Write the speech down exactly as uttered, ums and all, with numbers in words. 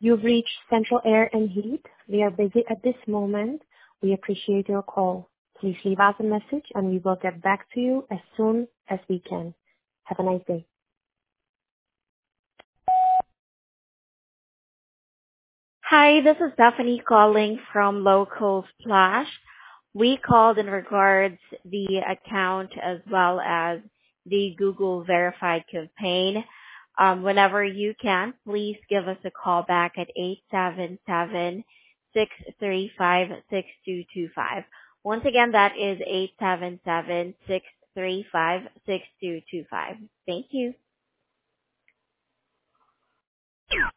You've reached Central Air and Heat. We are busy at this moment. We appreciate your call. Please leave us a message, and we will get back to you as soon as we can. Have a nice day. Hi, this is Stephanie calling from Local Splash. We called in regards the account as well as the Google verified campaign. Um, whenever you can, please give us a call back at eight seven seven, six three five, six two two five. Once again, that is eight seven seven, six three five, six two two five. Thank you.